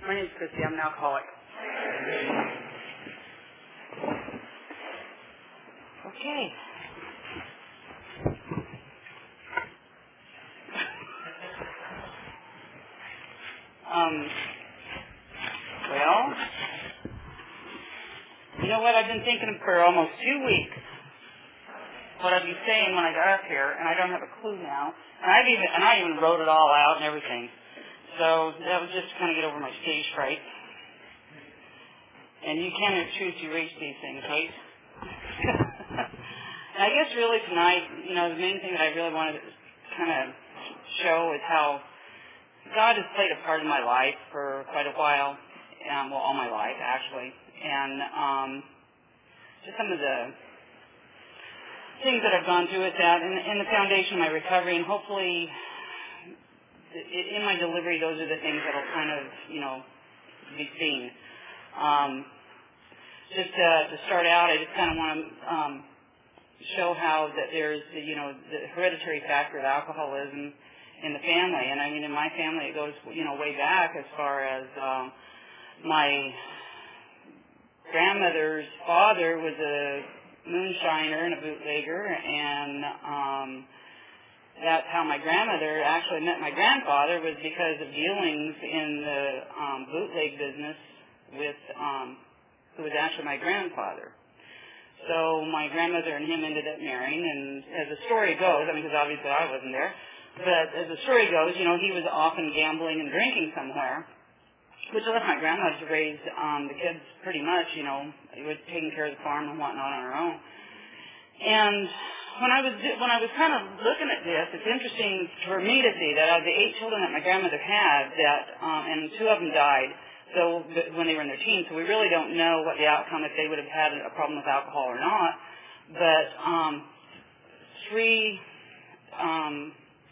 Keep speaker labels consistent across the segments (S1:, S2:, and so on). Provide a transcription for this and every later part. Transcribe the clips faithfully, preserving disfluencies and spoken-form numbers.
S1: My name's Christy. I'm an alcoholic. Okay. um, well, you know what? I've been thinking for almost two weeks what I'd be saying when I got up here, and I don't have a clue now. And I've even and I even wrote it all out and everything. So that was just to kind of get over my stage fright. And you can choose to erase these things, right? And I guess really tonight, you know, the main thing that I really wanted to kind of show is how God has played a part in my life for quite a while, um, well, all my life, actually. And um, just some of the things that I've gone through with that and, and the foundation of my recovery, and hopefully in my delivery, those are the things that will kind of, you know, be seen. Um, just uh, to start out, I just kind of want to um, show how that there's, the, you know, the hereditary factor of alcoholism in the family. And I mean, in my family, it goes, you know, way back as far as um, my grandmother's father was a moonshiner and a bootlegger, and um, that's how my grandmother actually met my grandfather, was because of dealings in the um, bootleg business with um, who was actually my grandfather. So my grandmother and him ended up marrying, and as the story goes, I mean, because obviously I wasn't there, but as the story goes, you know, he was often gambling and drinking somewhere, which left my grandmother to raise um, the kids pretty much, you know, was taking care of the farm and whatnot on her own. And when I was when I was kind of looking at this, it's interesting for me to see that out of the eight children that my grandmother had, that um, and two of them died. So when they were in their teens, so we really don't know what the outcome, if they would have had a problem with alcohol or not. But um, three, um,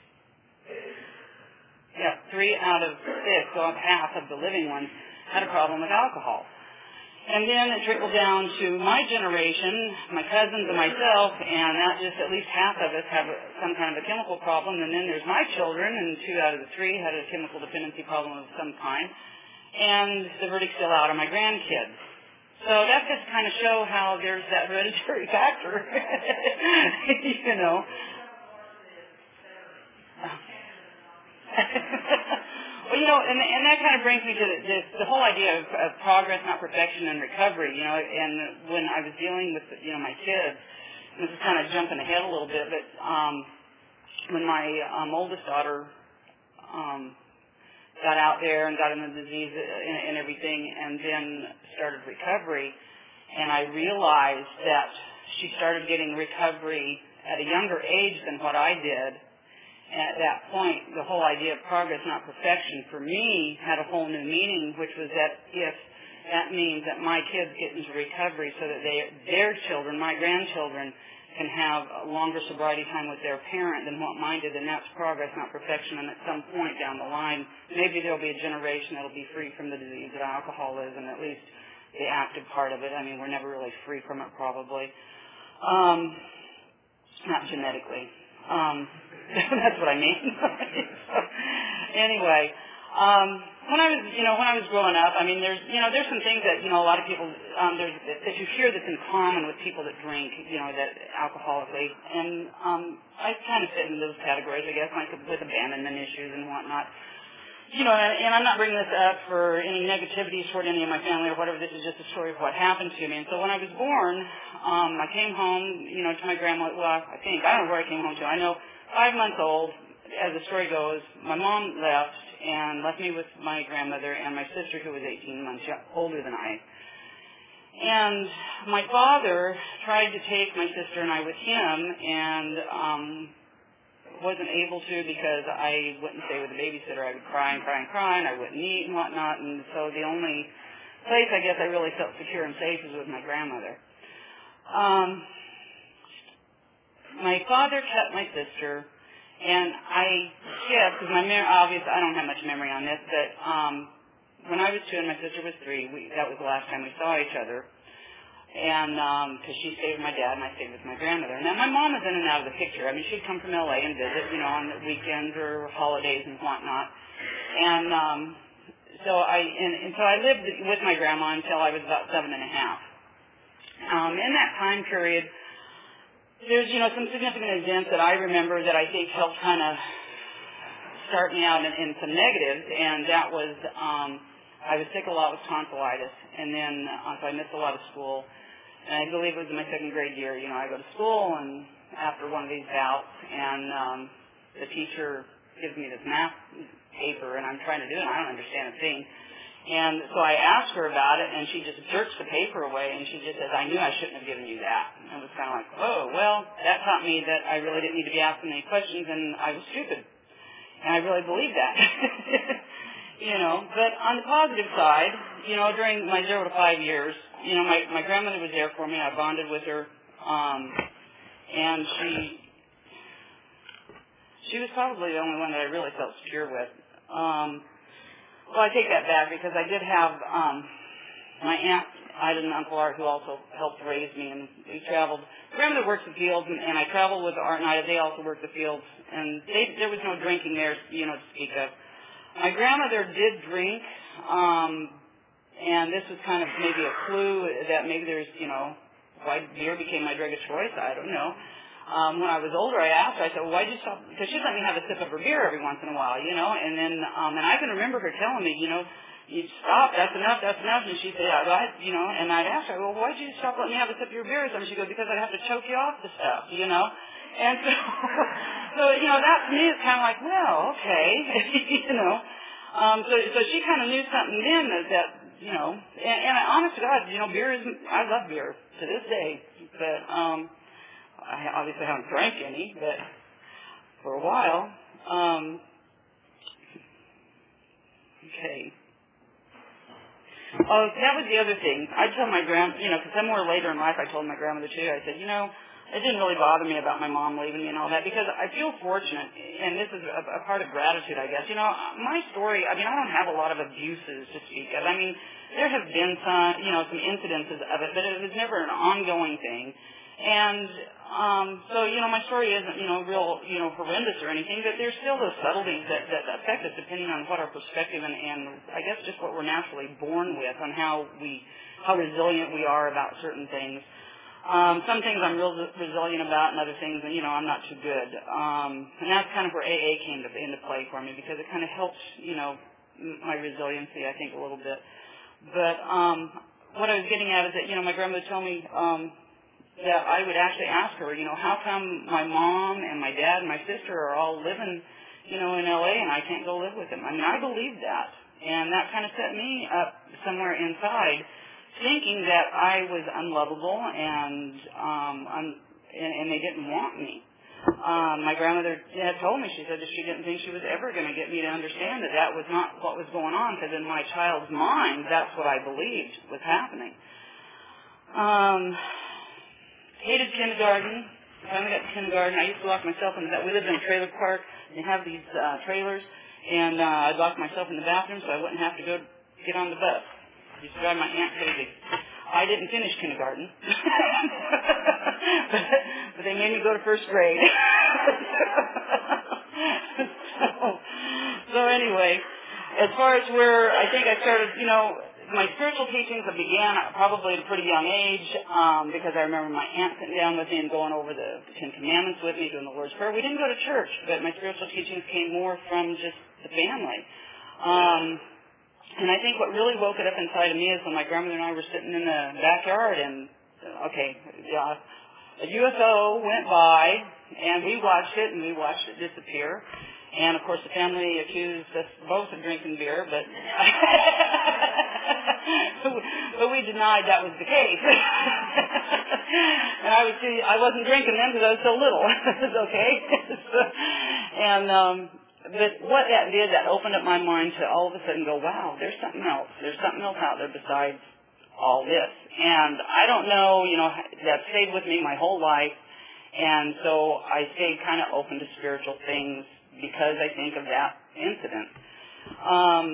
S1: yeah, three out of six, so half of the living ones, had a problem with alcohol. And then it trickled down to my generation, my cousins and myself, and that just at least half of us have some kind of a chemical problem. And then there's my children, and two out of the three had a chemical dependency problem of some kind. And the verdict's still out on my grandkids. So that just kind of show how there's that hereditary factor, you know. Well, you know, and, and that kind of brings me to the, the, the whole idea of, of progress, not perfection, and recovery, you know. And when I was dealing with, you know, my kids, and this is kind of jumping ahead a little bit, but um, when my um, oldest daughter um, got out there and got in the disease and, and everything, and then started recovery, and I realized that she started getting recovery at a younger age than what I did. At that point, the whole idea of progress, not perfection, for me had a whole new meaning, which was that if that means that my kids get into recovery so that they, their children, my grandchildren, can have a longer sobriety time with their parent than what mine did, and that's progress, not perfection. And at some point down the line, maybe there will be a generation that will be free from the disease of alcoholism, at least the active part of it. I mean, we're never really free from it, probably. Um, not genetically. Um, that's what I mean. So, anyway, um, when I was, you know, when I was growing up, I mean, there's, you know, there's some things that, you know, a lot of people, um, there's, that you hear that's in common with people that drink, you know, that alcoholically, and um, I kind of fit in those categories, I guess, like with abandonment issues and whatnot. You know, and, and I'm not bringing this up for any negativity toward any of my family or whatever. This is just a story of what happened to me. And so when I was born, um, I came home, you know, to my grandma. Well, I think, I don't know where I came home to. I know five months old, as the story goes, my mom left and left me with my grandmother and my sister, who was eighteen months older than I. And my father tried to take my sister and I with him, and um, wasn't able to because I wouldn't stay with the babysitter. I would cry and cry and cry, and I wouldn't eat and whatnot. And so the only place I guess I really felt secure and safe was with my grandmother. Um, my father kept my sister, and I guess, because my memory, obviously I don't have much memory on this, but um, when I was two and my sister was three, we, that was the last time we saw each other. And because um, she stayed with my dad and I stayed with my grandmother. Now, my mom was in and out of the picture. I mean, she'd come from L A and visit, you know, on the weekends or holidays and whatnot. And um, so I and, and so I lived with my grandma until I was about seven and a half. Um, in that time period, there's you know some significant events that I remember that I think helped kind of start me out in, in some negatives, and that was um, I was sick a lot with tonsillitis, and then uh, so I missed a lot of school. And I believe it was in my second grade year. You know, I go to school, and after one of these bouts, and um, the teacher gives me this math paper, and I'm trying to do it, and I don't understand a thing. And so I asked her about it, and she just jerks the paper away, and she just says, I knew I shouldn't have given you that. And it was kind of like, oh, well, that taught me that I really didn't need to be asking any questions, and I was stupid. And I really believed that. You know, but on the positive side, you know, during my zero to five years, you know, my, my grandmother was there for me. I bonded with her, um, and she she was probably the only one that I really felt secure with. Um, well, I take that back because I did have um, my aunt, Ida and Uncle Art, who also helped raise me, and we traveled. Grandmother worked the fields, and, and I traveled with Art and Ida. They also worked the fields, and they, there was no drinking there, you know, to speak of. My grandmother did drink, um, and this was kind of maybe a clue that maybe there's, you know, why beer became my drug of choice. I don't know. Um, when I was older, I asked her, I said, well, why'd you stop? Because she'd let me have a sip of her beer every once in a while, you know, and then, um, and I can remember her telling me, you know, you stop, that's enough, that's enough. And she'd say, yeah, well, I, you know, and I'd ask her, well, why'd you stop letting me have a sip of your beer? And she'd go, because I'd have to choke you off the stuff, you know. And so, so you know, that to me is kind of like, well, okay, you know. Um, so, so she kind of knew something then that, that you know, and, and honest to God, you know, beer is, I love beer to this day, but um, I obviously haven't drank any, but for a while. Um, okay. Oh, that was the other thing. I told my grand, you know, because somewhere later in life I told my grandmother too, I said, you know, it didn't really bother me about my mom leaving me and all that because I feel fortunate, and this is a, a part of gratitude, I guess. You know, my story, I mean, I don't have a lot of abuses to speak of. I mean, there have been some, you know, some incidences of it, but it was never an ongoing thing. And um, so, you know, my story isn't, you know, real, you know, horrendous or anything, but there's still those subtleties that, that affect us depending on what our perspective and, and I guess just what we're naturally born with on how we, how resilient we are about certain things. Um, some things I'm real resilient about, and other things, you know, I'm not too good. Um, and that's kind of where A A came to, into play for me because it kind of helped, you know, my resiliency, I think, a little bit. But um, what I was getting at is that, you know, my grandmother told me um, that I would actually ask her, you know, how come my mom and my dad and my sister are all living, you know, in L A and I can't go live with them? I mean, I believed that, and that kind of set me up somewhere inside, thinking that I was unlovable and um, un- and, and they didn't want me. Um, my grandmother had told me, she said that she didn't think she was ever going to get me to understand that that was not what was going on, because in my child's mind, that's what I believed was happening. Um, hated kindergarten. Finally got to kindergarten. I used to lock myself in that. We lived in a trailer park. They have these uh, trailers, and uh, I'd lock myself in the bathroom so I wouldn't have to go get on the bus. I used to drive my aunt crazy. I didn't finish kindergarten, but, but they made me go to first grade. so, so anyway, as far as where I think I started, you know, my spiritual teachings began probably at a pretty young age um, because I remember my aunt sitting down with me and going over the Ten Commandments with me, doing the Lord's Prayer. We didn't go to church, but my spiritual teachings came more from just the family. Um, And I think what really woke it up inside of me is when my grandmother and I were sitting in the backyard and, okay, yeah, a U F O went by and we watched it and we watched it disappear. And, of course, the family accused us both of drinking beer, but but we denied that was the case. And I was I wasn't drinking then because I was so little. It was okay. and um But what that did, that opened up my mind to all of a sudden go, wow, there's something else. There's something else out there besides all this. And I don't know, you know, that stayed with me my whole life. And so I stayed kind of open to spiritual things because I think of that incident. Um,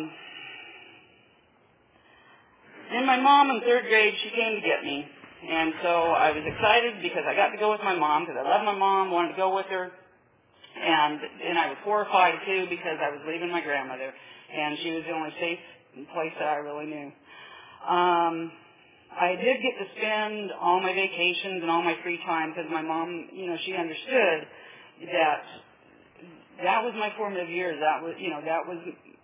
S1: then my mom in third grade, she came to get me. And so I was excited because I got to go with my mom because I love my mom, wanted to go with her. And and I was horrified, too, because I was leaving my grandmother, and she was the only safe place that I really knew. Um, I did get to spend all my vacations and all my free time because my mom, you know, she understood that that was my formative years. That was, you know, that was,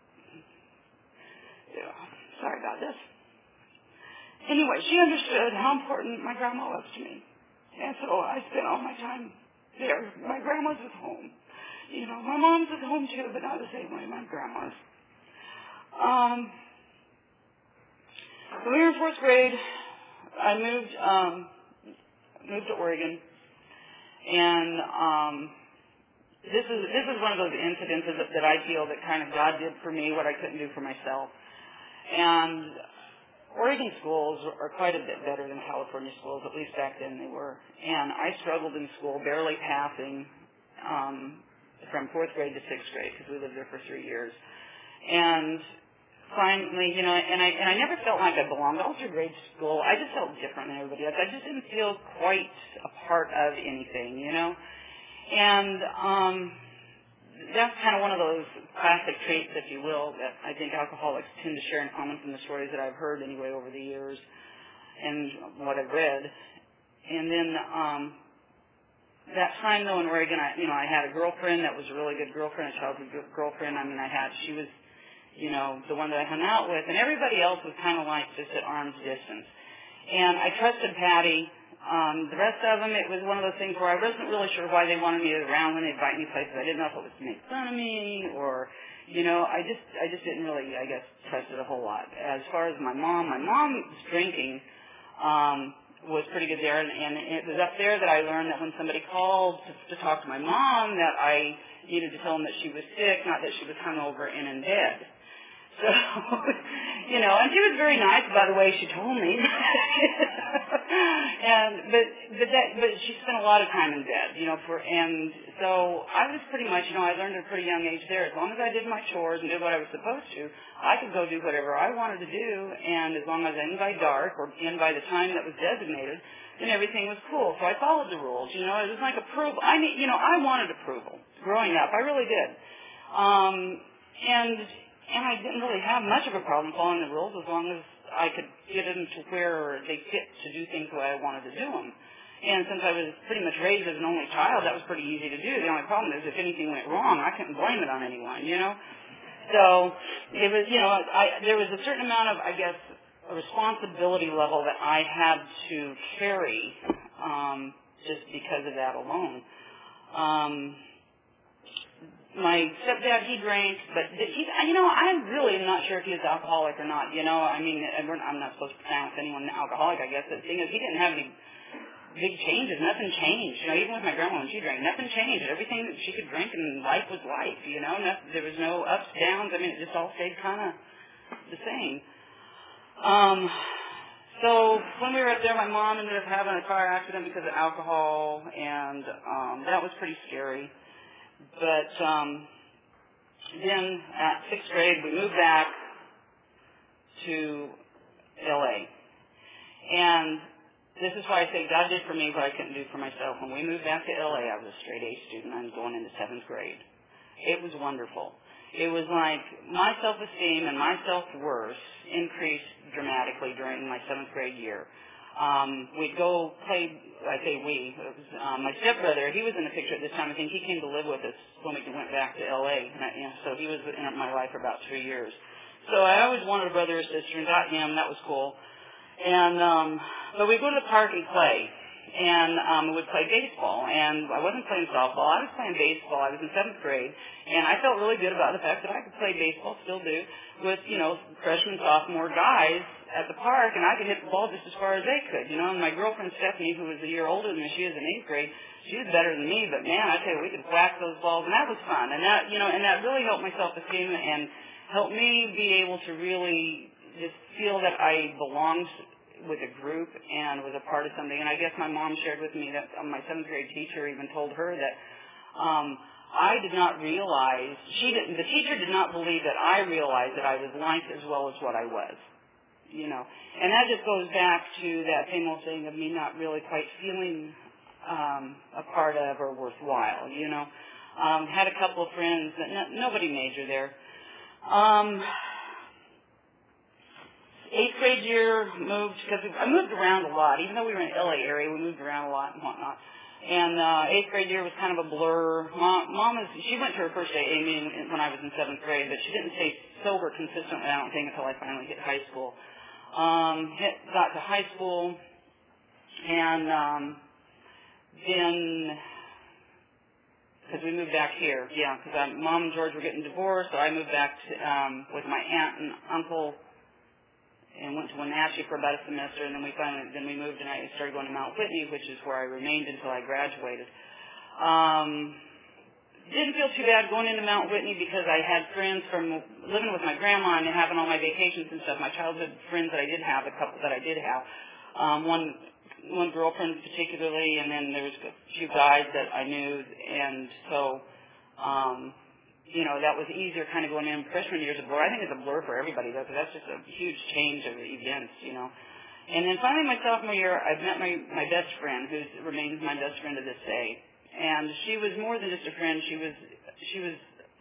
S1: yeah, sorry about this. Anyway, she understood how important my grandma was to me. And so I spent all my time there. My grandma's at home. You know, my mom's at home too, but not the same way my grandma's. Um, when we were in fourth grade, I moved um, moved to Oregon, and um, this is this is one of those incidences that, that I feel that kind of God did for me what I couldn't do for myself. And Oregon schools are quite a bit better than California schools, at least back then they were. And I struggled in school, barely passing um, from fourth grade to sixth grade because we lived there for three years. And finally, you know, and I and I never felt like I belonged. All through grade school, I just felt different than everybody else. I just didn't feel quite a part of anything, you know. And um, that's kind of one of those classic traits, if you will, that I think alcoholics tend to share in common from the stories that I've heard anyway over the years and what I've read. And then um, that time, though, in Oregon, I, you know, I had a girlfriend that was a really good girlfriend, a childhood girlfriend. I mean, I had, she was, you know, the one that I hung out with, and everybody else was kind of like just at arm's distance. And I trusted Patty. Um, the rest of them, it was one of those things where I wasn't really sure why they wanted me around when they invite me places. I didn't know if it was to make fun of me or, you know, I just, I just didn't really, I guess, trust it a whole lot. As far as my mom, my mom's drinking um, was pretty good there, and, and it was up there that I learned that when somebody called to, to talk to my mom, that I needed to tell them that she was sick, not that she was hungover and in bed. So, you know, and she was very nice by the way she told me. and but but that but she spent a lot of time in bed, you know, for and so I was pretty much, you know, I learned at a pretty young age there. As long as I did my chores and did what I was supposed to, I could go do whatever I wanted to do, and as long as I ended by dark or in by the time that was designated, then everything was cool. So I followed the rules, you know. It was like approval. I mean, you know, I wanted approval growing up. I really did. Um, and And I didn't really have much of a problem following the rules as long as I could get them to where they fit to do things the way I wanted to do them. And since I was pretty much raised as an only child, that was pretty easy to do. The only problem is if anything went wrong, I couldn't blame it on anyone, you know. So it was, you know, I, there was a certain amount of, I guess, a responsibility level that I had to carry um, just because of that alone. Um, My stepdad, he drank, but he, you know, I'm really not sure if he was alcoholic or not. You know, I mean, I'm not supposed to pronounce anyone alcoholic, I guess. But the thing is, he didn't have any big changes. Nothing changed. You know, even with my grandma when she drank, nothing changed. Everything that she could drink and life was life. You know, nothing, there was no ups, downs. I mean, it just all stayed kind of the same. Um, so when we were up there, my mom ended up having a car accident because of alcohol, and um, that was pretty scary. But um, then at sixth grade, we moved back to L A And this is why I say God did for me what I couldn't do for myself. When we moved back to L A, I was a straight A student. I was going into seventh grade. It was wonderful. It was like my self-esteem and my self-worth increased dramatically during my seventh grade year. Um, we'd go play, I say we, it was, um, my stepbrother, he was in the picture at this time. I think he came to live with us when we went back to L A And I, you know, so he was in my life for about three years. So I always wanted a brother or sister and got him. That was cool. And, um, but we'd go to the park and play. And um, we would play baseball. And I wasn't playing softball. I was playing baseball. I was in seventh grade. And I felt really good about the fact that I could play baseball, still do, with, you know, freshman, sophomore guys at the park, and I could hit the ball just as far as they could, you know. And my girlfriend, Stephanie, who was a year older than me, she was in eighth grade, she was better than me, but man, I tell you, we could whack those balls, and that was fun. And that, you know, and that really helped my self-esteem and helped me be able to really just feel that I belonged with a group and was a part of something. And I guess my mom shared with me that um, my seventh grade teacher even told her that um, I did not realize, she didn't, the teacher did not believe that I realized that I was liked as well as what I was. You know, and that just goes back to that same old thing of me not really quite feeling um, a part of or worthwhile, you know. Um, had a couple of friends, but no, nobody major there. Um, eighth grade year, moved, because I moved around a lot. Even though we were in the L A area, we moved around a lot and whatnot. And uh, eighth grade year was kind of a blur. Mom, Mom is, she went to her first A A meeting when I was in seventh grade, but she didn't stay sober consistently, I don't think, until I finally hit high school. Um, hit, got to high school, and um, then, because we moved back here, yeah, because Mom and George were getting divorced, so I moved back to, um, with my aunt and uncle, and went to Wenatchee for about a semester, and then we finally, then we moved and I started going to Mount Whitney, which is where I remained until I graduated. Um, didn't feel too bad going into Mount Whitney because I had friends from living with my grandma and having all my vacations and stuff. My childhood friends that I did have, a couple that I did have, um, one one girlfriend particularly, and then there was a few guys that I knew, and so. Um, You know, that was easier kind of going in. Freshman year's a blur. I think it's a blur for everybody, though, because that's just a huge change of events, you know. And then finally my sophomore year, I met my, my best friend, who remains my best friend to this day. And she was more than just a friend. She was, she was,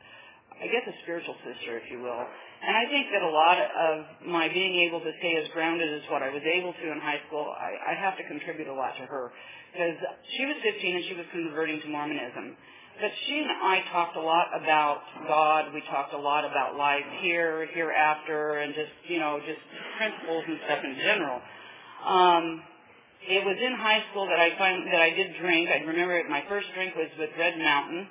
S1: I guess, a spiritual sister, if you will. And I think that a lot of my being able to stay as grounded as what I was able to in high school, I, I have to contribute a lot to her. Because she was fifteen and she was converting to Mormonism. But she and I talked a lot about God. We talked a lot about life here, hereafter, and just, you know, just principles and stuff in general. Um, it was in high school that I find that I did drink. I remember it, my first drink was with Red Mountain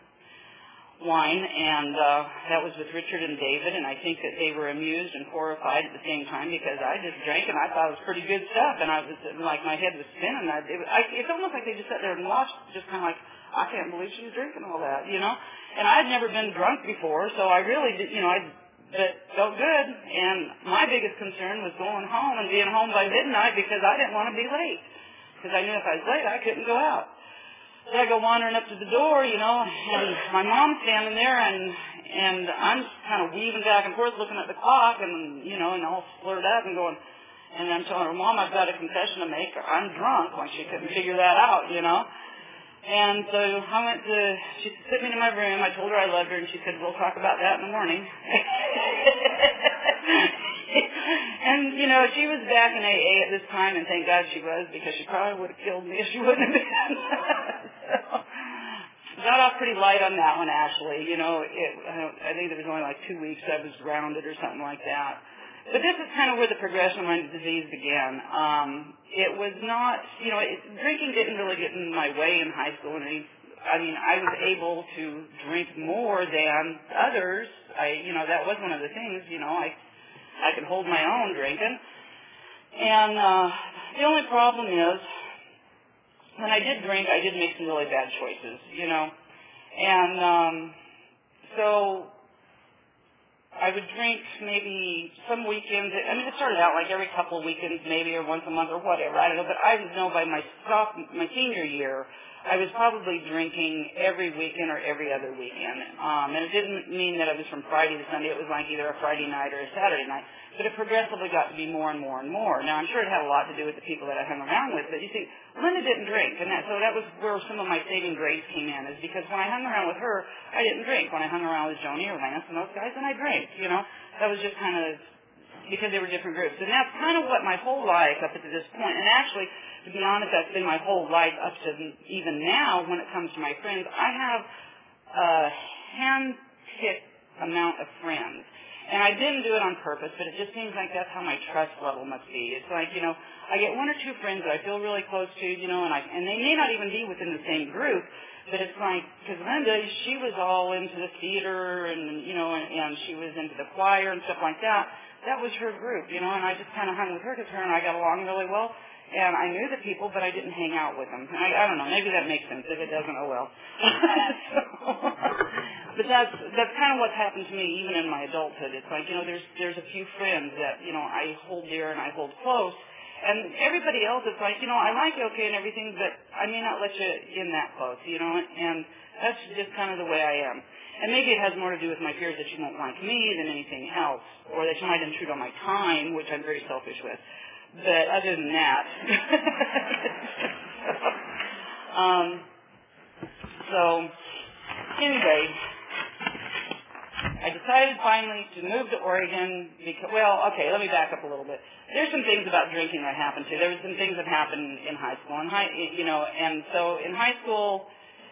S1: wine, and uh, that was with Richard and David, and I think that they were amused and horrified at the same time because I just drank and I thought it was pretty good stuff, and I was like, my head was spinning. I, it, I, it's almost like they just sat there and watched, just kind of like, I can't believe she was drinking all that, you know. And I'd never been drunk before, so I really did, you know, I but felt good. And my biggest concern was going home and being home by midnight because I didn't want to be late. Because I knew if I was late, I couldn't go out. So I go wandering up to the door, you know, and my mom's standing there, and and I'm kind of weaving back and forth looking at the clock, and, you know, and all slurred up and going, and I'm telling her, Mom, I've got a confession to make. I'm drunk. Like, she couldn't figure that out, you know. And so I went to, she took me to my room. I told her I loved her, and she said, we'll talk about that in the morning. And, you know, she was back in A A at this time, and thank God she was, because she probably would have killed me if she wouldn't have been. So, got off pretty light on that one, actually. You know, it, I, don't, I think there was only like two weeks I was grounded or something like that. But this is kind of where the progression of my disease began. Um, it was not, you know, it, drinking didn't really get in my way in high school. And I mean, I was able to drink more than others. I, you know, that was one of the things, you know, I, I could hold my own drinking. And uh, the only problem is, when I did drink, I did make some really bad choices, you know. And um, so I would drink maybe some weekends. I mean, it started out like every couple of weekends maybe, or once a month or whatever. I don't know. But I know by my sophomore, my senior year, I was probably drinking every weekend or every other weekend. Um, and it didn't mean that it was from Friday to Sunday. It was like either a Friday night or a Saturday night. But it progressively got to be more and more and more. Now, I'm sure it had a lot to do with the people that I hung around with. But you see, Linda didn't drink. And that, so that was where some of my saving grace came in, is because when I hung around with her, I didn't drink. When I hung around with Joni or Lance and those guys, then I drank, you know. That was just kind of because they were different groups. And that's kind of what my whole life up to this point. And actually, to be honest, that's been my whole life up to even now when it comes to my friends. I have a hand-picked amount of friends. And I didn't do it on purpose, but it just seems like that's how my trust level must be. It's like, you know, I get one or two friends that I feel really close to, you know, and I and they may not even be within the same group, but it's like, because Linda, she was all into the theater and, you know, and, and she was into the choir and stuff like that. That was her group, you know, and I just kind of hung with her because her and I got along really well. And I knew the people, but I didn't hang out with them. And I, I don't know, maybe that makes sense. If it doesn't, oh well. So, but that's that's kind of what's happened to me even in my adulthood. It's like, you know, there's there's a few friends that, you know, I hold dear and I hold close. And everybody else, it's like, you know, I like you okay and everything, but I may not let you in that close, you know. And that's just kind of the way I am. And maybe it has more to do with my fears that you won't like me than anything else, or that you might intrude on my time, which I'm very selfish with. But other than that, um, so anyway, I decided finally to move to Oregon because, well, okay, let me back up a little bit. There's some things about drinking that happened too. There were some things that happened in high school, and high, you know, and so in high school,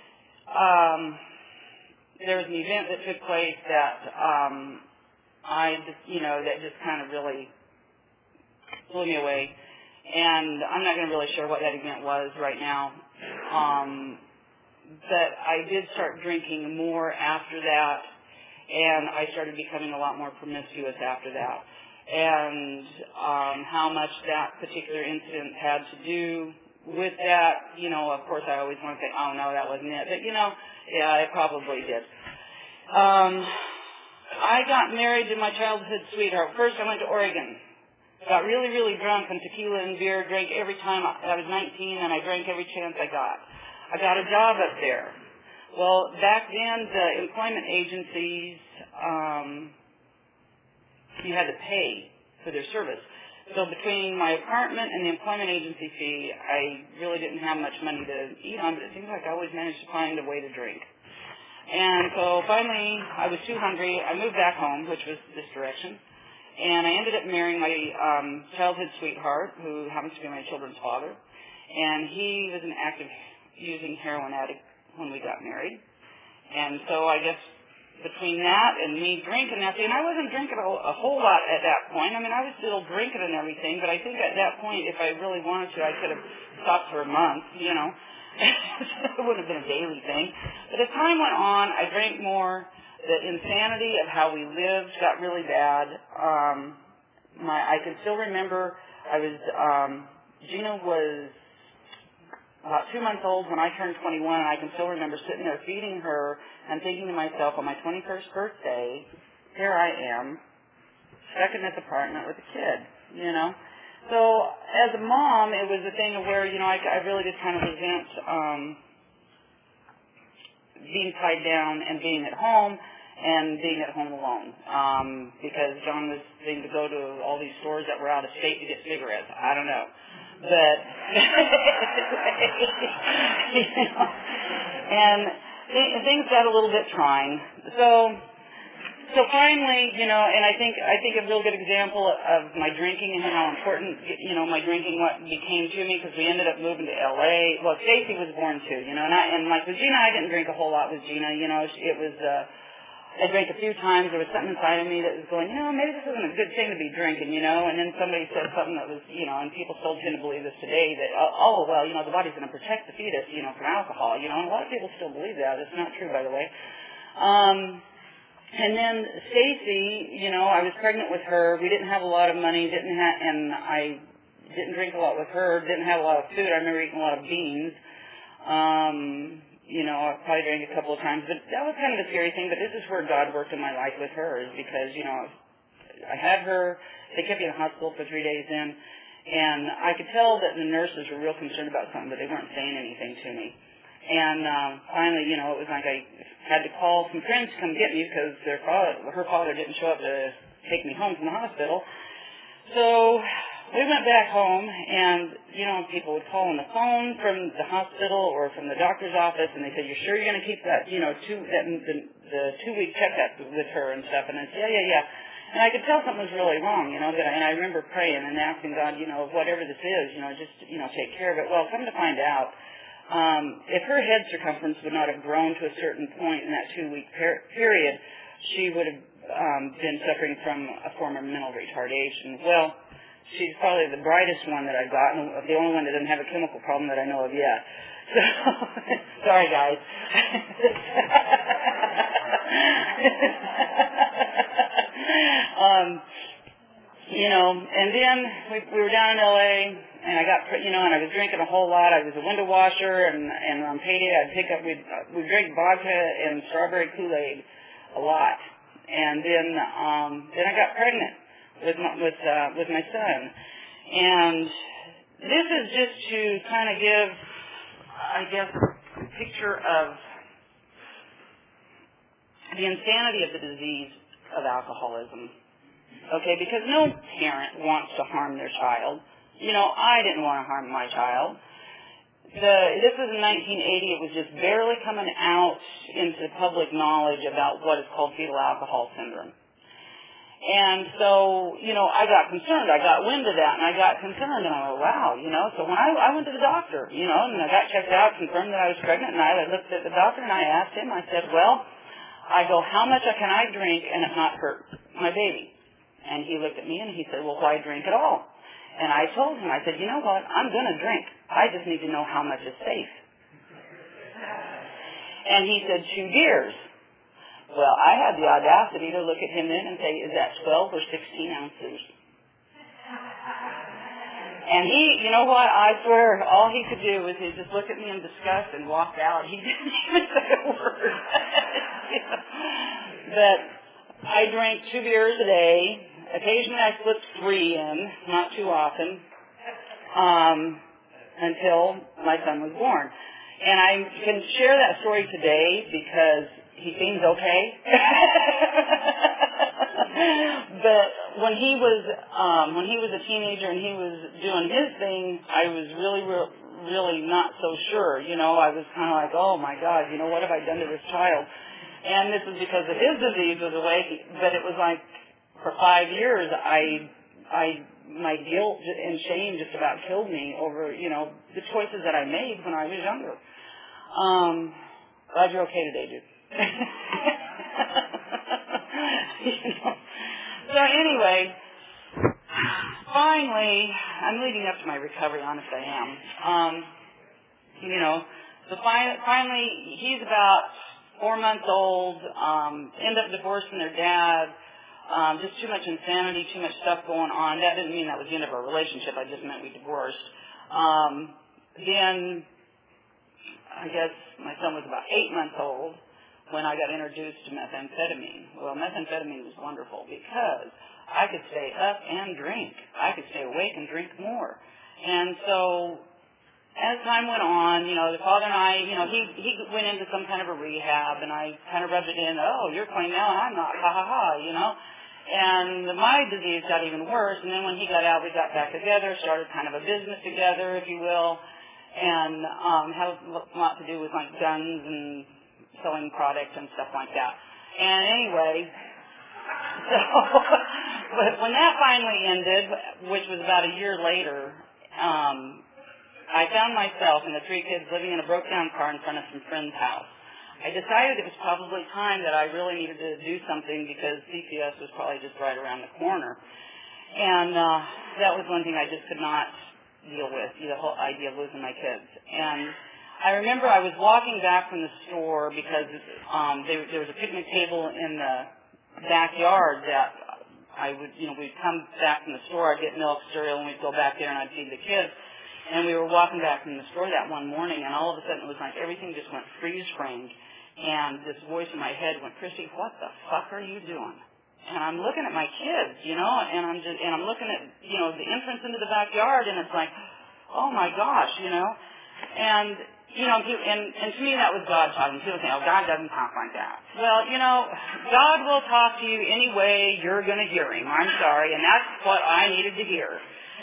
S1: um, there was an event that took place that um, I just, you know, that just kind of really blew me away. And I'm not going to really share what that event was right now. Um, but I did start drinking more after that, and I started becoming a lot more promiscuous after that. And um, how much that particular incident had to do with that, you know, of course I always want to say, oh, no, that wasn't it. But, you know, yeah, it probably did. Um, I got married to my childhood sweetheart. First, I went to Oregon. Got really, really drunk on tequila and beer, drank every time. I was nineteen, and I drank every chance I got. I got a job up there. Well, back then, the employment agencies, um, you had to pay for their service. So between my apartment and the employment agency fee, I really didn't have much money to eat on, but it seems like I always managed to find a way to drink. And so finally, I was too hungry. I moved back home, which was this direction. And I ended up marrying my um, childhood sweetheart, who happens to be my children's father. And he was an active using heroin addict when we got married. And so I guess between that and me drinking that, and I wasn't drinking a, a whole lot at that point. I mean, I was still drinking and everything, but I think at that point, if I really wanted to, I could have stopped for a month, you know. It wouldn't have been a daily thing. But as time went on, I drank more. The insanity of how we lived got really bad. Um, my, I can still remember I was, um, Gina was about two months old when I turned twenty-one, and I can still remember sitting there feeding her and thinking to myself, on my twenty-first birthday, here I am, stuck in this apartment with a kid, you know. So as a mom, it was a thing of where, you know, I, I really just kind of resent um, being tied down and being at home and being at home alone, um, because John was saying to go to all these stores that were out of state to get cigarettes. I don't know. But, you know, and th- things got a little bit trying. So, so finally, you know, and I think I think a real good example of my drinking and how important, you know, my drinking what became to me, because we ended up moving to L A. Well, Stacy was born too, you know, and, I, and like with Gina, I didn't drink a whole lot with Gina. You know, it was. Uh, I drank a few times. There was something inside of me that was going, you know, maybe this isn't a good thing to be drinking, you know. And then somebody said something that was, you know, and people still tend to believe this today, that, oh, well, you know, the body's going to protect the fetus, you know, from alcohol, you know. And a lot of people still believe that. It's not true, by the way. Um, and then Stacy, you know, I was pregnant with her. We didn't have a lot of money, didn't have, and I didn't drink a lot with her, didn't have a lot of food. I remember eating a lot of beans. Um... You know, I probably drank a couple of times, but that was kind of a scary thing. But this is where God worked in my life with her, is because, you know, I had her. They kept me in the hospital for three days in, and I could tell that the nurses were real concerned about something, but they weren't saying anything to me. And um, finally, you know, it was like I had to call some friends to come get me because their father, her father didn't show up to take me home from the hospital. So we went back home, and, you know, people would call on the phone from the hospital or from the doctor's office, and they said, you're sure you're going to keep that, you know, two, that, the, the two-week checkup with her and stuff? And I said, yeah, yeah, yeah. And I could tell something was really wrong, you know, but, and I remember praying and asking God, you know, whatever this is, you know, just, you know, take care of it. Well, come to find out, um, if her head circumference would not have grown to a certain point in that two-week per- period, she would have um, been suffering from a form of mental retardation. Well, she's probably the brightest one that I've got, and the only one that doesn't have a chemical problem that I know of yet. So, sorry, guys. um, you know, and then we, we were down in L A, and I got, you know, and I was drinking a whole lot. I was a window washer, and, and on payday I'd pick up, we'd, we drank vodka and strawberry Kool-Aid a lot. And then, um, then I got pregnant with my, with, uh, with my son. And this is just to kind of give, I guess, a picture of the insanity of the disease of alcoholism. Okay, because no parent wants to harm their child. You know, I didn't want to harm my child. the, this was in nineteen eighty. It was just barely coming out into public knowledge about what is called fetal alcohol syndrome. And so, you know, I got concerned. I got wind of that, and I got concerned, and I went, wow, you know. So when I, I went to the doctor, you know, and I got checked out, confirmed that I was pregnant, and I looked at the doctor, and I asked him, I said, well, I go, how much can I drink and it not hurt my baby? And he looked at me, and he said, well, why drink at all? And I told him, I said, you know what, I'm going to drink. I just need to know how much is safe. And he said, two beers. Well, I had the audacity to look at him then and say, is that twelve or sixteen ounces? And he, you know what, I swear, all he could do was he just look at me in disgust and walk out. He didn't even say a word. You know? But I drank two beers a day. Occasionally I slipped three in, not too often, um, until my son was born. And I can share that story today because he seems okay. But when he was um, when he was a teenager and he was doing his thing, I was really, re- really not so sure. You know, I was kind of like, oh my God, you know, what have I done to this child? And this was because of his disease was away. But it was like for five years, I, I, my guilt and shame just about killed me over, you know, the choices that I made when I was younger. Um, glad you're okay today, dude. You know. So anyway, finally, I'm leading up to my recovery, honest I am. Um, you know, so fi- finally, he's about four months old, um, end up divorcing their dad, um, just too much insanity, too much stuff going on. That didn't mean that was the end of our relationship. I just meant we divorced. Um, then, I guess my son was about eight months old when I got introduced to methamphetamine. Well, methamphetamine was wonderful because I could stay up and drink. I could stay awake and drink more. And so as time went on, you know, the father and I, you know, he, he went into some kind of a rehab, and I kind of rubbed it in, oh, you're clean now, and I'm not, ha, ha, ha, you know. And my disease got even worse, and then when he got out, we got back together, started kind of a business together, if you will, and um, had a lot to do with, like, guns and selling products and stuff like that. And anyway, so but when that finally ended, which was about a year later, um, I found myself and the three kids living in a broke-down car in front of some friend's house. I decided it was probably time that I really needed to do something because C P S was probably just right around the corner. And uh, that was one thing I just could not deal with, the whole idea of losing my kids. And I remember I was walking back from the store because um, there, there was a picnic table in the backyard that I would, you know, we'd come back from the store, I'd get milk, cereal, and we'd go back there and I'd feed the kids. And we were walking back from the store that one morning, and all of a sudden it was like everything just went freeze-framed. And this voice in my head went, Christy, what the fuck are you doing? And I'm looking at my kids, you know, and I'm just, and I'm looking at, you know, the entrance into the backyard, and it's like, oh my gosh, you know. And You know, and, and to me that was God talking. People say, oh, God doesn't talk like that. Well, you know, God will talk to you any way you're going to hear him. I'm sorry, and that's what I needed to hear.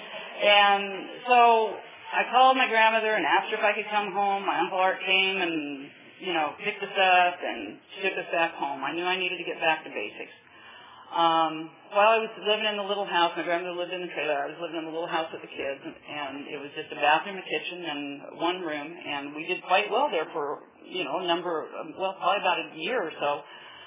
S1: And so I called my grandmother and asked her if I could come home. My Uncle Art came and, you know, picked us up and took us back home. I knew I needed to get back to basics. Um, while I was living in the little house, my grandmother lived in the trailer, I was living in the little house with the kids, and it was just a bathroom, a kitchen, and one room, and we did quite well there for, you know, a number, of, well, probably about a year or so.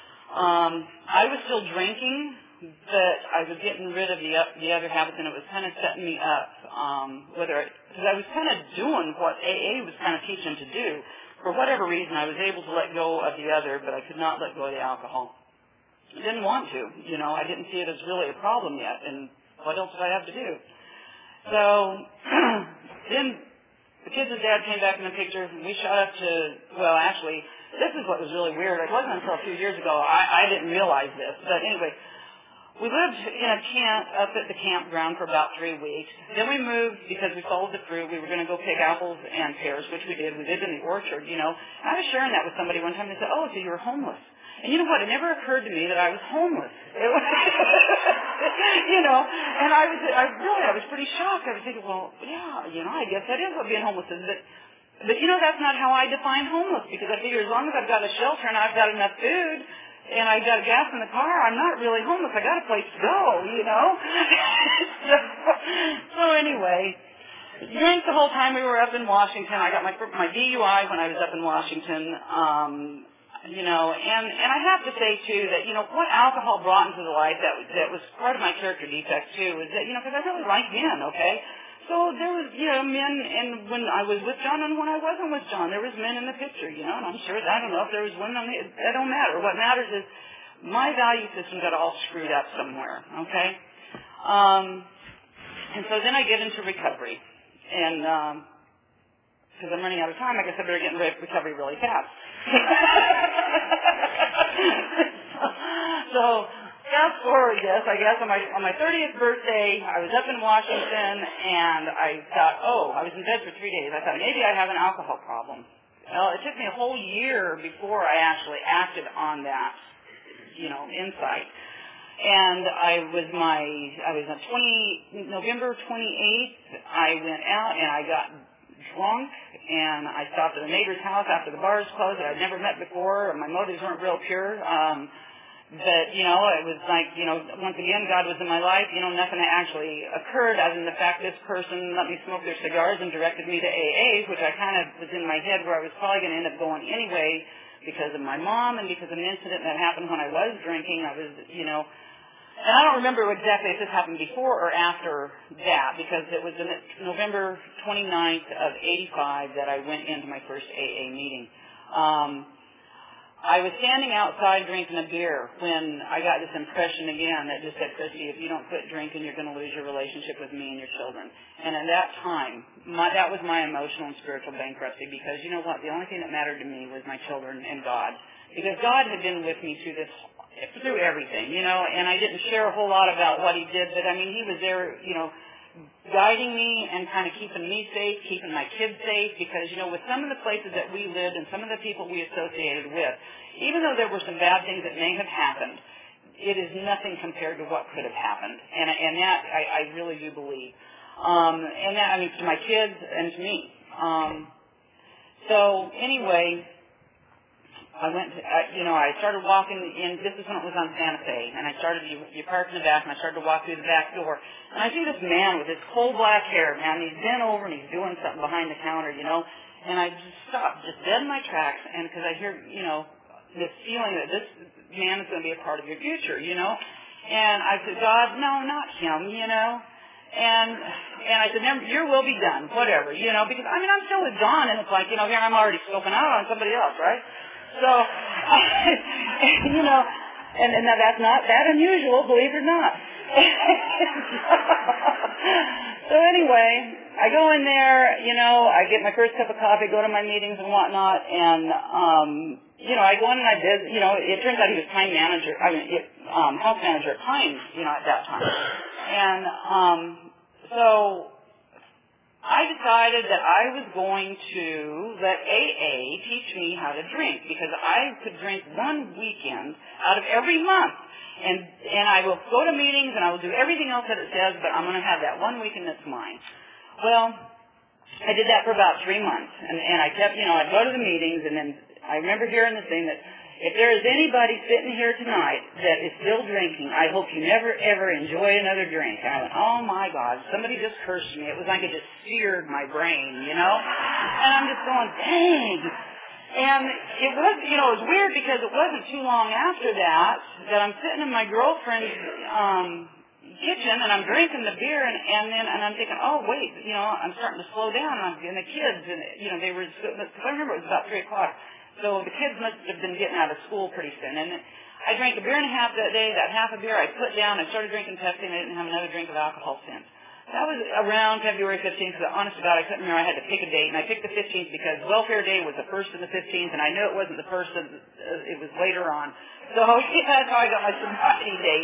S1: Um, I was still drinking, but I was getting rid of the, the other habits, and it was kind of setting me up, um, whether, because I was kind of doing what A A was kind of teaching to do. For whatever reason, I was able to let go of the other, but I could not let go of the alcohol. I didn't want to, you know. I didn't see it as really a problem yet, and what else did I have to do? So then the kids and Dad came back in the picture, and we shot up to, well, actually, this is what was really weird. It wasn't until a few years ago I, I didn't realize this, but anyway, we lived in a tent up at the campground for about three weeks. Then we moved because we followed the fruit. We were going to go pick apples and pears, which we did. We lived in the orchard, you know. And I was sharing that with somebody one time. They said, oh, so you were homeless. And you know what? It never occurred to me that I was homeless. It was, you know, and I was, I really, I was pretty shocked. I was thinking, well, yeah, you know, I guess that is what being homeless is. But But, you know, that's not how I define homeless, because I figure as long as I've got a shelter and I've got enough food and I've got gas in the car, I'm not really homeless. I got a place to go, you know. so, so anyway, during the whole time we were up in Washington, I got my my D U I when I was up in Washington. Um, you know, and and I have to say too that you know what alcohol brought into the life that that was part of my character defect too was that you know because I really like men, okay. So there was, you know, men, and when I was with John and when I wasn't with John, there was men in the picture, you know, and I'm sure, I don't know if there was women, that don't matter. What matters is my value system got all screwed up somewhere, okay? Um, and so then I get into recovery, and because um, I'm running out of time, I guess I better get into recovery really fast. so... Fast forward this, I guess, on my on my thirtieth birthday, I was up in Washington, and I thought, oh, I was in bed for three days. I thought, maybe I have an alcohol problem. Well, it took me a whole year before I actually acted on that, you know, insight. And I was my, I was on twenty, November twenty-eighth, I went out and I got drunk, and I stopped at a neighbor's house after the bars closed that I'd never met before, and my motives weren't real pure. Um, But, you know, it was like, you know, once again, God was in my life. You know, nothing actually occurred other than the fact this person let me smoke their cigars and directed me to A A, which I kind of was in my head where I was probably going to end up going anyway because of my mom and because of an incident that happened when I was drinking. I was, you know, and I don't remember exactly if this happened before or after that because it was in November twenty-ninth of eighty-five that I went into my first A A meeting. Um, I was standing outside drinking a beer when I got this impression again that just said, Christy, if you don't quit drinking, you're going to lose your relationship with me and your children. And at that time, my, that was my emotional and spiritual bankruptcy because, you know what, the only thing that mattered to me was my children and God. Because God had been with me through this, through everything, you know, and I didn't share a whole lot about what he did, but I mean, he was there, you know, guiding me and kind of keeping me safe, keeping my kids safe, because, you know, with some of the places that we lived and some of the people we associated with, even though there were some bad things that may have happened, it is nothing compared to what could have happened. And, and that I, I really do believe. Um, and that, I mean, to my kids and to me. Um, so anyway, I went, to, uh, you know, I started walking in, this is when it was on Santa Fe, and I started, you, you park in the back, and I started to walk through the back door, and I see this man with his coal black hair, man, he's bent over and he's doing something behind the counter, you know, and I just stopped, just dead in my tracks, and because I hear, you know, this feeling that this man is going to be a part of your future, you know, and I said, God, no, not him, you know, and and I said, never, your will be done, whatever, you know, because, I mean, I'm still with John, and it's like, you know, here I'm already scoping out on somebody else, right? So, you know, and, and that's not that unusual, believe it or not. So anyway, I go in there, you know, I get my first cup of coffee, go to my meetings and whatnot, and, um, you know, I go in and I did, you know, it turns out he was time manager, I mean, it, um, health manager at Times, you know, at that time. And, um, so I decided that I was going to let A A teach me how to drink because I could drink one weekend out of every month. And and I will go to meetings and I will do everything else that it says, but I'm going to have that one weekend that's mine. Well, I did that for about three months. And, and I kept, you know, I'd go to the meetings and then I remember hearing the thing that if there is anybody sitting here tonight that is still drinking, I hope you never, ever enjoy another drink. And I went, oh, my God, somebody just cursed me. It was like it just seared my brain, you know? And I'm just going, dang. And it was, you know, it was weird because it wasn't too long after that that I'm sitting in my girlfriend's um, kitchen and I'm drinking the beer and, and then and I'm thinking, oh, wait, you know, I'm starting to slow down. And, I'm, and the kids, and you know, they were, I remember it was about three o'clock. So the kids must have been getting out of school pretty soon. And I drank a beer and a half that day. That half a beer I put down. I started drinking Pepsi and I didn't have another drink of alcohol since. That was around February fifteenth, because honest to God, I couldn't remember. I had to pick a date, and I picked the fifteenth because Welfare Day was the first and the fifteenth, and I knew it wasn't the first, of, uh, it was later on. So yeah, that's how I got my sobriety date.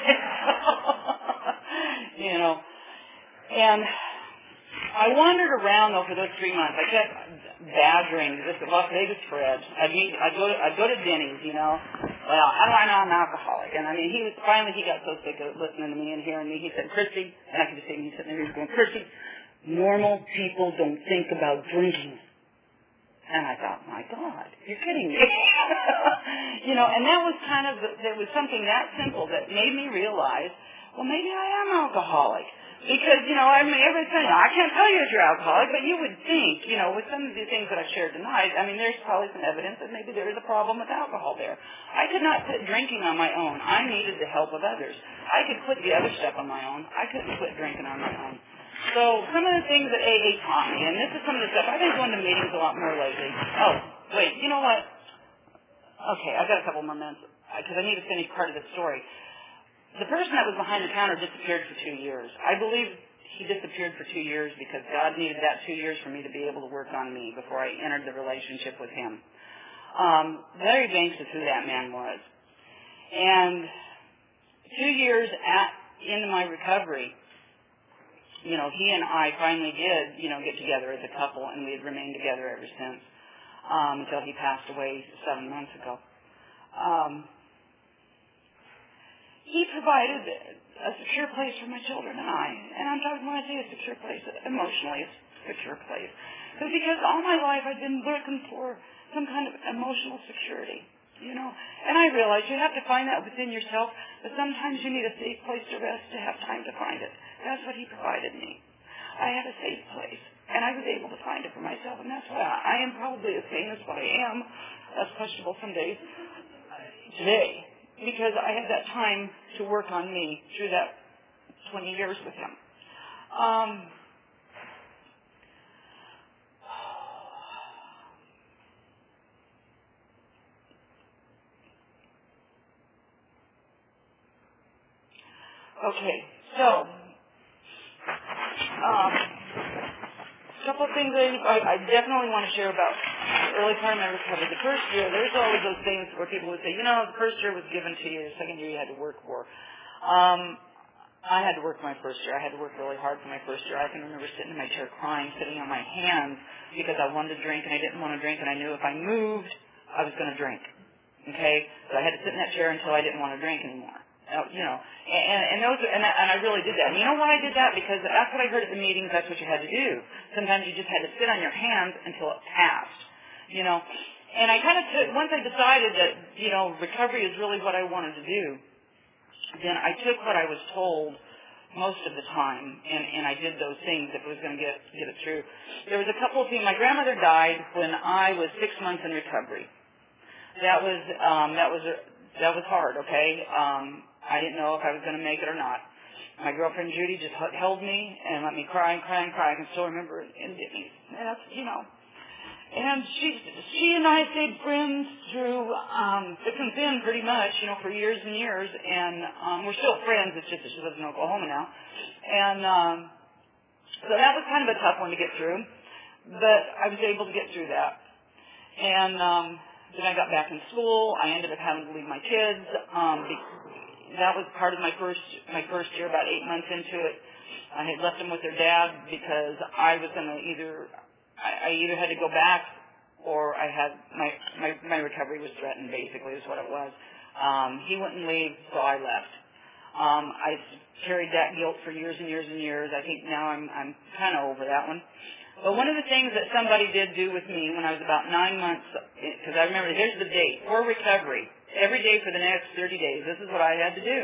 S1: You know, and I wandered around, though, for those three months. I kept badgering this Las Vegas Fred. I'd, meet, I'd, go to, I'd go to Denny's, you know. Well, how do I know I'm an alcoholic? And I mean, he was, finally he got so sick of listening to me and hearing me. He said, Christy, and I could just see him, he's sitting there, he's going, Christy, normal people don't think about drinking. And I thought, my God, you're kidding me. You know, and that was kind of, there was something that simple that made me realize, well, maybe I am alcoholic. Because, you know, I mean, everybody's saying, I can't tell you if you're alcoholic, but you would think, you know, with some of the things that I've shared tonight, I mean, there's probably some evidence that maybe there is a problem with alcohol there. I could not quit drinking on my own. I needed the help of others. I could quit the other stuff on my own. I couldn't quit drinking on my own. So some of the things that A A taught me, and this is some of the stuff, I've been going to meetings a lot more lately. Oh, wait, you know what? Okay, I've got a couple more minutes, because I need to finish part of the story. The person that was behind the counter disappeared for two years. I believe he disappeared for two years because God needed that two years for me to be able to work on me before I entered the relationship with him. Um, Larry Banks is who that man was. And two years at, into my recovery, you know, he and I finally did, you know, get together as a couple, and we had remained together ever since, um, until he passed away seven months ago. Um, He provided a secure place for my children and I. And I'm talking when I say a secure place, emotionally a secure place. But because all my life I've been looking for some kind of emotional security, you know. And I realize you have to find that within yourself, but sometimes you need a safe place to rest to have time to find it. That's what he provided me. I had a safe place, and I was able to find it for myself, and that's why I am probably as sane as what I am, as questionable some days, today. Because I had that time to work on me through that twenty years with him. Um, okay, so um, a couple of things I, I definitely want to share about the early part of my recovery. The first year, there's always those things where people would say, you know, the first year was given to you, the second year you had to work for. Um, I had to work my first year. I had to work really hard for my first year. I can remember sitting in my chair crying, sitting on my hands because I wanted to drink and I didn't want to drink, and I knew if I moved, I was going to drink. Okay? So I had to sit in that chair until I didn't want to drink anymore. Uh, you know, and, and those, and, and I really did that. And you know why I did that? Because that's what I heard at the meetings. That's what you had to do. Sometimes you just had to sit on your hands until it passed. You know, and I kind of took, once I decided that, you know, recovery is really what I wanted to do, then I took what I was told most of the time, and, and I did those things if it was going to get get it through. There was a couple of things. My grandmother died when I was six months in recovery. That was um, that was that was hard. Okay, um, I didn't know if I was going to make it or not. My girlfriend Judy just held me and let me cry and cry and cry. I can still remember it. And that's, you know. And she she and I stayed friends through um, thick and thin pretty much, you know, for years and years. And um, we're still friends. It's just that she lives in Oklahoma now. And um, so that was kind of a tough one to get through. But I was able to get through that. And um, then I got back in school. I ended up having to leave my kids. Um, that was part of my first my first year, about eight months into it. I had left them with their dad because I was going to either... I either had to go back or I had my, my, my recovery was threatened, basically, is what it was. Um, he wouldn't leave, so I left. Um, I carried that guilt for years and years and years. I think now I'm, I'm kind of over that one. But one of the things that somebody did do with me when I was about nine months, because I remember, here's the date, for recovery, every day for the next thirty days. This is what I had to do.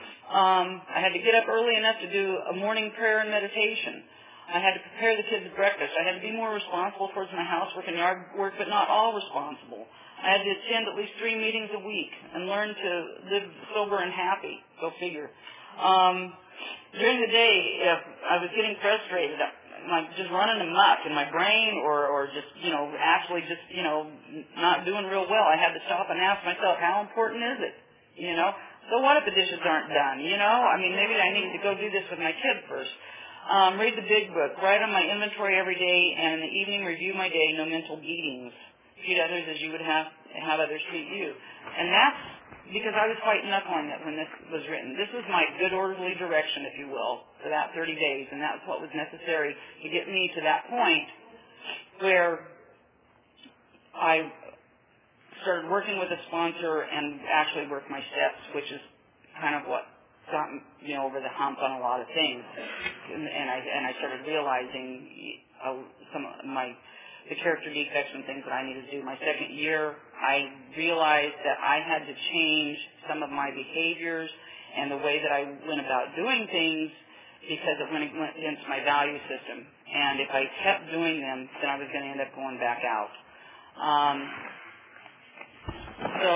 S1: Um, I had to get up early enough to do a morning prayer and meditation. I had to prepare the kids' breakfast. I had to be more responsible towards my housework and yard work, but not all responsible. I had to attend at least three meetings a week and learn to live sober and happy. Go figure. Um, during the day, if I was getting frustrated, like just running amok in my brain or, or just, you know, actually just, you know, not doing real well, I had to stop and ask myself, how important is it? You know? So what if the dishes aren't done? You know? I mean, maybe I need to go do this with my kid first. Um, read the big book. Write on my inventory every day, and in the evening review my day. No mental beatings. Treat others as you would have have others treat you. And that's because I was fighting knuckling it when this was written. This was my good orderly direction, if you will, for that thirty days, and that's what was necessary to get me to that point where I started working with a sponsor and actually worked my steps, which is kind of what got me, you know, over the hump on a lot of things, and, and I and I started realizing uh, some of my the character defects and things that I needed to do. My second year, I realized that I had to change some of my behaviors and the way that I went about doing things because it went, went against my value system. And if I kept doing them, then I was going to end up going back out. Um, so,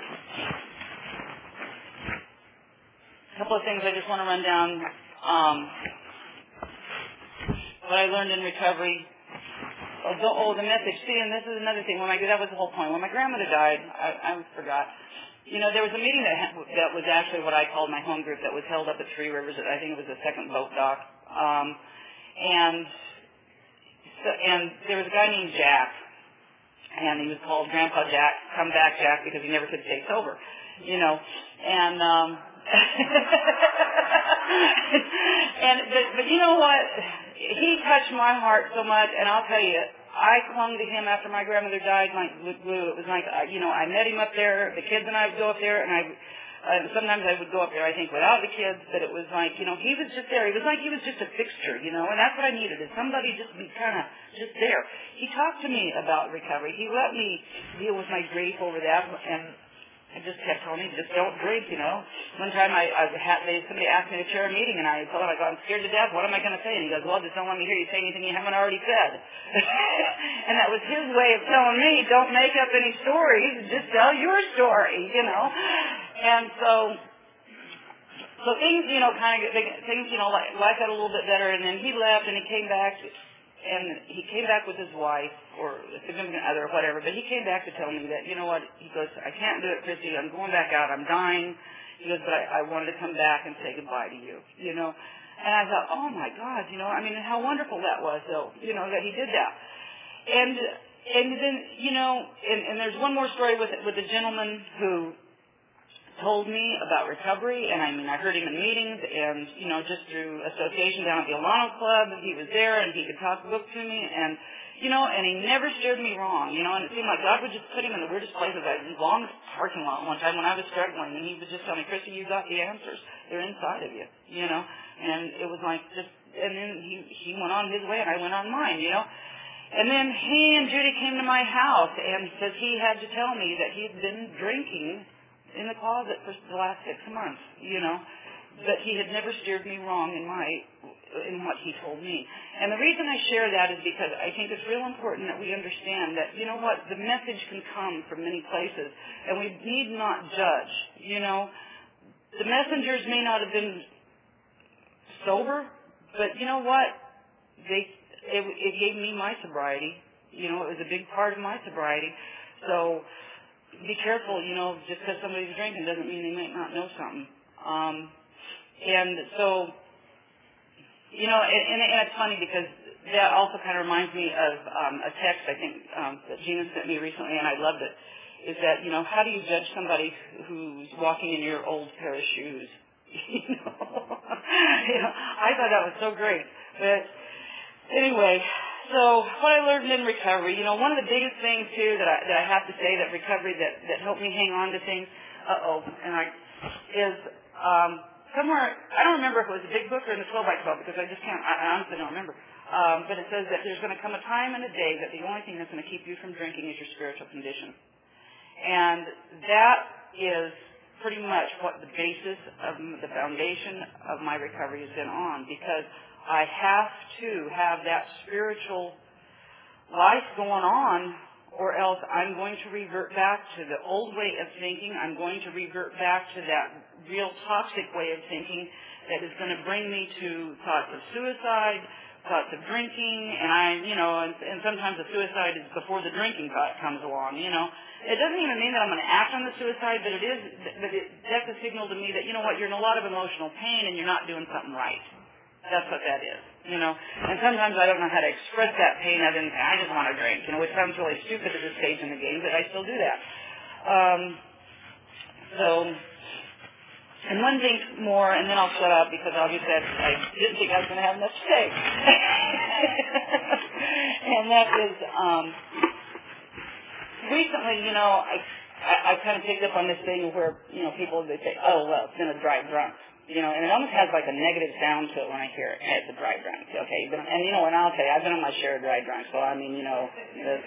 S1: a couple of things I just want to run down. Um, what I learned in recovery. Oh, the, oh, the message. See, and this is another thing. When my, that was the whole point. When my grandmother died, I, I forgot. You know, there was a meeting that that was actually what I called my home group that was held up at Three Rivers. I think it was the second boat dock. Um, and so, and there was a guy named Jack, and he was called Grandpa Jack, Come Back Jack, because he never could stay sober. You know, and um, and but, but you know what? He touched my heart so much, and I'll tell you, I clung to him after my grandmother died like glue. It was like, uh, you know, I met him up there. The kids and I would go up there, and I uh, sometimes I would go up there, I think, without the kids, but it was like, you know, he was just there. He was like he was just a fixture, you know, and that's what I needed, is somebody just be kind of just there. He talked to me about recovery. He let me deal with my grief over that, and I just kept telling him, just don't drink, you know. One time I, I had, they, somebody asked me to chair a meeting, and I told him, I go, I'm scared to death. What am I going to say? And he goes, well, just don't let me hear you say anything you haven't already said. And that was his way of telling me, don't make up any stories, just tell your story, you know. And so, so things, you know, kind of, things, you know, like, life got a little bit better, and then he left, and he came back. And he came back with his wife or a significant other or whatever, but he came back to tell me that, you know what, he goes, I can't do it, Christy. I'm going back out. I'm dying. He goes, but I, I wanted to come back and say goodbye to you, you know. And I thought, oh, my God, you know, I mean, how wonderful that was, though, you know, that he did that. And and then, you know, and, and there's one more story with with a gentleman who told me about recovery, and I mean, I heard him in meetings, and, you know, just through association down at the Alano Club, he was there, and he could talk book to me, and, you know, and he never steered me wrong, you know, and it seemed like God would just put him in the weirdest places. I was long parking lot one time when I was struggling, and he would just tell me, Christy, you got the answers. They're inside of you, you know, and it was like just, and then he, he went on his way, and I went on mine, you know. And then he and Judy came to my house, and because he had to tell me that he'd been drinking in the closet for the last six months, you know, but he had never steered me wrong in my, in what he told me. And the reason I share that is because I think it's real important that we understand that, you know what, the message can come from many places, and we need not judge, you know. The messengers may not have been sober, but you know what, they, it, it gave me my sobriety, you know, it was a big part of my sobriety, so be careful, you know, just because somebody's drinking doesn't mean they might not know something. Um, and so, you know, and, and, and it's funny because that also kind of reminds me of um, a text I think um, that Gina sent me recently, and I loved it, is that, you know, how do you judge somebody who's walking in your old pair of shoes? you know? you know, I thought that was so great. But anyway, so what I learned in recovery, you know, one of the biggest things, too, that I, that I have to say that recovery that, that helped me hang on to things, uh-oh, and I, is um, somewhere, I don't remember if it was a big book or in the twelve by twelve, because I just can't, I, I honestly don't remember, um, but it says that there's going to come a time and a day that the only thing that's going to keep you from drinking is your spiritual condition. And that is pretty much what the basis of the foundation of my recovery has been on, because I have to have that spiritual life going on, or else I'm going to revert back to the old way of thinking. I'm going to revert back to that real toxic way of thinking that is going to bring me to thoughts of suicide, thoughts of drinking, and I, you know, and, and sometimes the suicide is before the drinking thought comes along, you know. It doesn't even mean that I'm going to act on the suicide, but it is, but it, that's a signal to me that, you know what, you're in a lot of emotional pain and you're not doing something right. That's what that is, you know. And sometimes I don't know how to express that pain other than I just want to drink, you know, which sounds really stupid at this stage in the game, but I still do that. Um, so, and one thing more, and then I'll shut up because obviously I didn't think I was going to have much to say. And that is, um, recently, you know, I, I, I kind of picked up on this thing where, you know, people, they say, oh, well, it's going to drive drunk. You know, and it almost has like a negative sound to it when I hear it. Hey, it's a dry drunk. Okay, but, and you know, and I'll tell you, I've been on my share of dry drunks, so I mean, you know, that's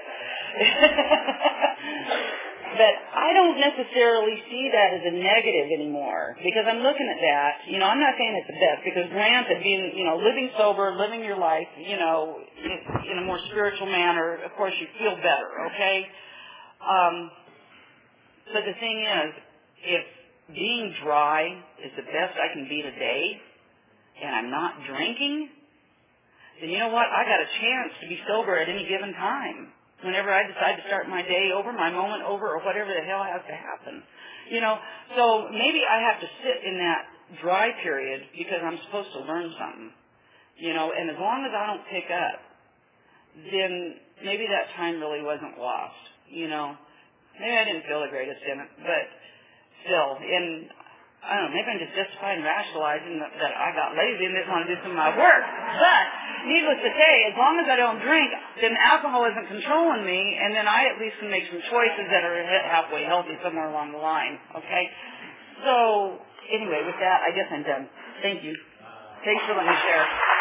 S1: but I don't necessarily see that as a negative anymore because I'm looking at that. You know, I'm not saying it's the best because granted, being, you know, living sober, living your life, you know, in, in a more spiritual manner, of course you feel better, okay? Um, but the thing is, if being dry is the best I can be today and I'm not drinking, then you know what? I got a chance to be sober at any given time. Whenever I decide to start my day over, my moment over, or whatever the hell has to happen. You know, so maybe I have to sit in that dry period because I'm supposed to learn something. You know, and as long as I don't pick up, then maybe that time really wasn't lost. You know, maybe I didn't feel the greatest in it, but still, and I don't know, maybe I'm just justifying and rationalizing that, that I got lazy and didn't want to do some of my work. But, needless to say, as long as I don't drink, then alcohol isn't controlling me, and then I at least can make some choices that are halfway healthy somewhere along the line, okay? So, anyway, with that, I guess I'm done. Thank you. Thanks for letting me share.